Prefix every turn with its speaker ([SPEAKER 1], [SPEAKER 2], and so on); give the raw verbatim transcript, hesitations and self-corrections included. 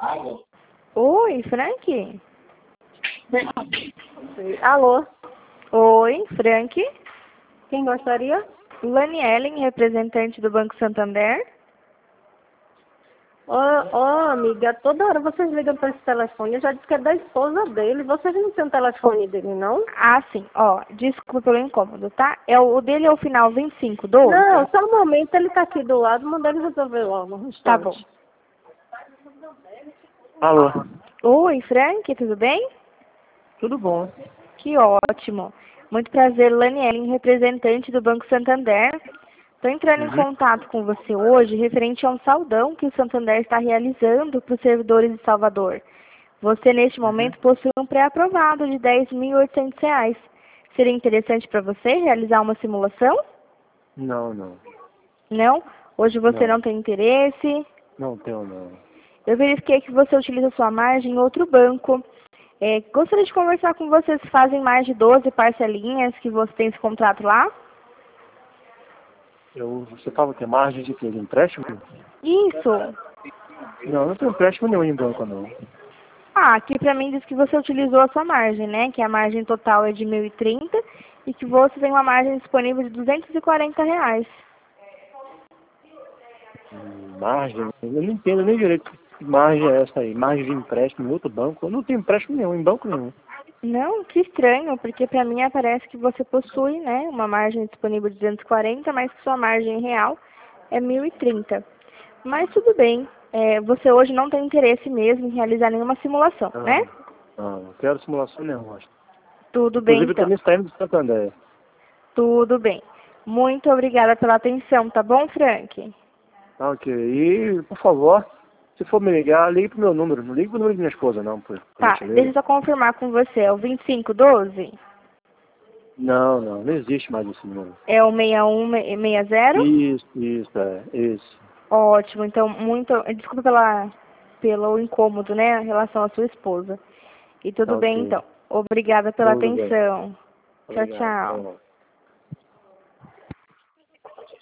[SPEAKER 1] Oi, Frank?
[SPEAKER 2] Alô?
[SPEAKER 1] Oi, Frank?
[SPEAKER 2] Quem gostaria?
[SPEAKER 1] Lani Ellen, representante do Banco Santander.
[SPEAKER 2] Ô, ô, amiga, toda hora vocês ligam para esse telefone. Eu já disse que é da esposa dele. Vocês não têm o telefone dele, não?
[SPEAKER 1] Ah, sim. Ó, desculpa pelo incômodo, tá? É o, o dele é o final vinte e cinco, doze?
[SPEAKER 2] Não, só um momento. Ele tá aqui do lado. Manda ele resolver logo. Um
[SPEAKER 1] Tá
[SPEAKER 2] instante.
[SPEAKER 1] bom.
[SPEAKER 3] Alô?
[SPEAKER 1] Oi, Frank, tudo bem?
[SPEAKER 3] Tudo bom?
[SPEAKER 1] Que ótimo. Muito prazer, Lani Ellen, representante do Banco Santander. Estou entrando em
[SPEAKER 3] Uhum.
[SPEAKER 1] contato com você hoje referente a um saldão que o Santander está realizando para os servidores de Salvador. Você, neste momento, possui um pré-aprovado de dez mil e oitocentos reais. Seria interessante para você realizar uma simulação?
[SPEAKER 3] Não, não.
[SPEAKER 1] Não? Hoje você
[SPEAKER 3] Não,
[SPEAKER 1] não tem interesse?
[SPEAKER 3] não tenho não.
[SPEAKER 1] Eu verifiquei que você utiliza sua margem em outro banco. É, gostaria de conversar com vocês se fazem mais de doze parcelinhas que você tem esse contrato lá.
[SPEAKER 3] Eu, você fala que é margem de quê? De empréstimo?
[SPEAKER 1] Isso.
[SPEAKER 3] Não, não tenho empréstimo nenhum em banco, não.
[SPEAKER 1] Ah, aqui pra mim diz que você utilizou a sua margem, né? Que a margem total é de mil e trinta e que você tem uma margem disponível de duzentos e quarenta reais.
[SPEAKER 3] Hum, Margem? Eu não entendo nem direito que margem é essa aí. Margem de empréstimo em outro banco? Eu não tenho empréstimo nenhum, em banco nenhum.
[SPEAKER 1] Não, que estranho, porque pra mim aparece que você possui, né, uma margem disponível de duzentos e quarenta, mas que sua margem real é mil e trinta. Mas tudo bem, é, você hoje não tem interesse mesmo em realizar nenhuma simulação, né?
[SPEAKER 3] Não, não, não quero simulação nenhuma.
[SPEAKER 1] Tudo bem,
[SPEAKER 3] Inclusive, eu
[SPEAKER 1] então.
[SPEAKER 3] também saindo do Santander.
[SPEAKER 1] Tudo bem. Muito obrigada pela atenção, tá bom, Frank?
[SPEAKER 3] Tá, ok. E, por favor, se for me ligar, ligue pro meu número. Não ligue pro número de minha esposa, não, por
[SPEAKER 1] Tá,
[SPEAKER 3] gentileza.
[SPEAKER 1] deixa eu só confirmar com você. É o vinte e cinco doze?
[SPEAKER 3] Não, não, não existe mais esse número.
[SPEAKER 1] É o sessenta e um sessenta?
[SPEAKER 3] Isso, isso, é, isso.
[SPEAKER 1] Ótimo, então, muito... Desculpa pela, pelo incômodo, né, em relação à sua esposa. E
[SPEAKER 3] Tá
[SPEAKER 1] tudo bem,
[SPEAKER 3] ok.
[SPEAKER 1] então. Obrigada pela
[SPEAKER 3] Tudo bem.
[SPEAKER 1] atenção. Tchau,
[SPEAKER 3] Obrigado. Tá
[SPEAKER 1] tchau.
[SPEAKER 3] bom.